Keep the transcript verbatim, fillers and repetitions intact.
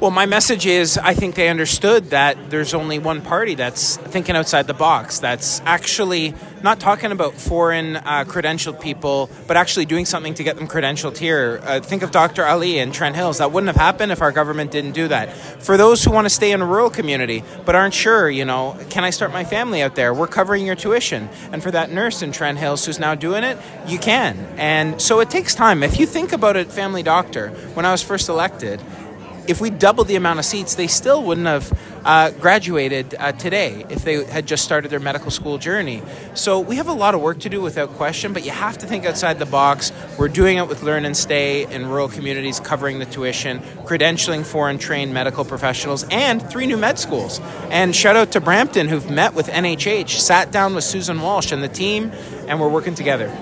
Well, my message is I think they understood that there's only one party that's thinking outside the box, that's actually not talking about foreign uh, credentialed people, but actually doing something to get them credentialed here. Uh, think of Doctor Ali in Trent Hills. That wouldn't have happened if our government didn't do that. For those who want to stay in a rural community but aren't sure, you know, can I start my family out there? We're covering your tuition. And for that nurse in Trent Hills who's now doing it, you can. And so it takes time. If you think about it, family doctor, when I was first elected, if we doubled the amount of seats, they still wouldn't have uh, graduated uh, today if they had just started their medical school journey. So we have a lot of work to do without question, but you have to think outside the box. We're doing it with Learn and Stay in rural communities, covering the tuition, credentialing foreign trained medical professionals, and three new med schools. And shout out to Brampton, who've met with N H H, sat down with Susan Walsh and the team, and we're working together.